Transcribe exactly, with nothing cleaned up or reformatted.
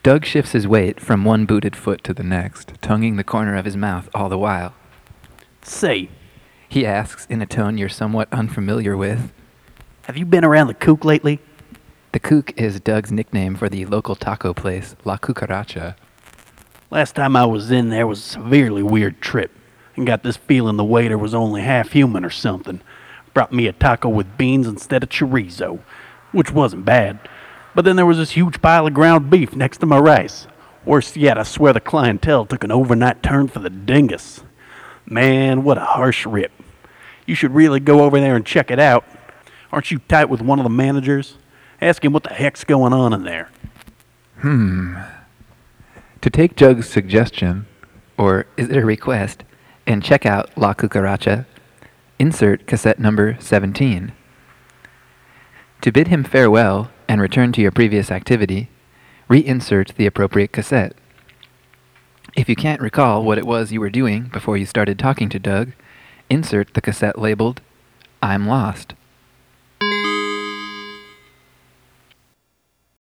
Doug shifts his weight from one booted foot to the next, tonguing the corner of his mouth all the while. Say, He asks in a tone you're somewhat unfamiliar with. have you been around the Kook lately? The Kook is Doug's nickname for the local taco place, La Cucaracha. Last time I was in there was a severely weird trip, and got this feeling the waiter was only half human or something. Brought me a taco with beans instead of chorizo, which wasn't bad. But then there was this huge pile of ground beef next to my rice. Worse yet, I swear the clientele took an overnight turn for the dingus. Man, what a harsh rip. You should really go over there and check it out. Aren't you tight with one of the managers? Ask him what the heck's going on in there. Hmm. To take Doug's suggestion, or is it a request, and check out La Cucaracha, insert cassette number seventeen. To bid him farewell and return to your previous activity, reinsert the appropriate cassette. If you can't recall what it was you were doing before you started talking to Doug, insert the cassette labeled I'm Lost.